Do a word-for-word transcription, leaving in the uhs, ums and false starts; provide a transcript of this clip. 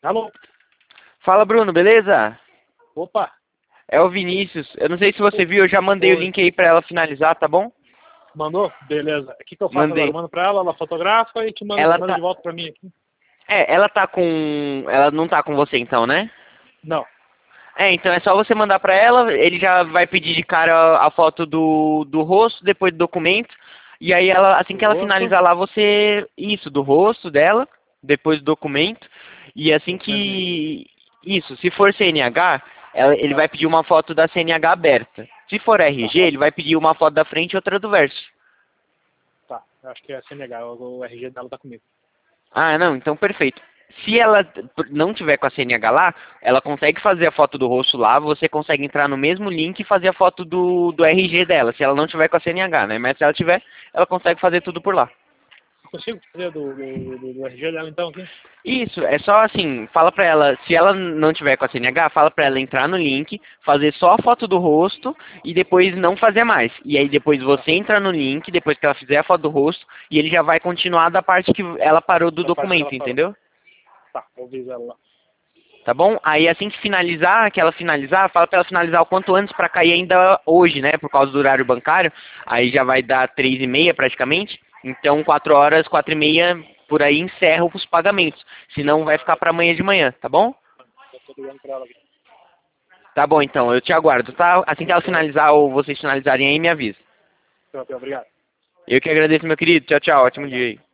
Alô? Fala, Bruno, beleza? Opa, É o Vinícius. Eu não sei se você viu, eu já mandei o Oi. link aí pra ela finalizar, tá bom? mandou? Beleza. O que, que eu faço Mandei. agora? Eu mando pra ela, ela fotografa e te manda, Ela manda tá. de volta pra mim aqui? É, ela tá com. Ela não tá com você então, né? Não. É, então é só você mandar pra ela, ele já vai pedir de cara a foto do, do rosto, depois do documento. E aí ela, assim Do que ela rosto, finalizar lá, você. Isso, do rosto dela, depois do documento. E assim documento. que. Isso, se for C N H, ela- ele vai pedir uma foto da C N H aberta. Se for R Tá, G, ele vai pedir uma foto da frente e outra do verso. tá. Eu acho que é C N H, o, o R G dela tá comigo. Ah, não, então perfeito. Se ela não tiver com a C N H lá, ela consegue fazer a foto do rosto lá, você consegue entrar no mesmo link e fazer a foto do, do R G dela, se ela não tiver com a C N H, né? Mas se ela tiver, ela consegue fazer tudo por lá. Eu consigo fazer do, do, do, do R G dela então aqui? Isso, é só assim, fala pra ela, se ela não tiver com a C N H, fala pra ela entrar no link, fazer só a foto do rosto e depois não fazer mais. E aí depois Tá, você entra no link, depois que ela fizer a foto do rosto, e ele já vai continuar da parte que ela parou do da parte que ela documento, parou. entendeu? Tá, eu aviso ela lá. Tá bom? Aí assim que finalizar, que ela finalizar, fala pra ela finalizar o quanto antes pra cair ainda hoje, né? Por causa do horário bancário. Aí já vai dar três e meia praticamente. Então quatro horas, quatro e meia, por aí encerra os pagamentos. Senão vai ficar pra amanhã de manhã, tá bom? Eu tô ligando pra ela aqui. Tá bom então, eu te aguardo, tá? Assim que ela Tranquilo. finalizar ou vocês finalizarem aí, me avisa. Tranquilo, obrigado. Eu que agradeço, meu querido. Tchau, tchau. Tchau, Ótimo dia tchau. aí.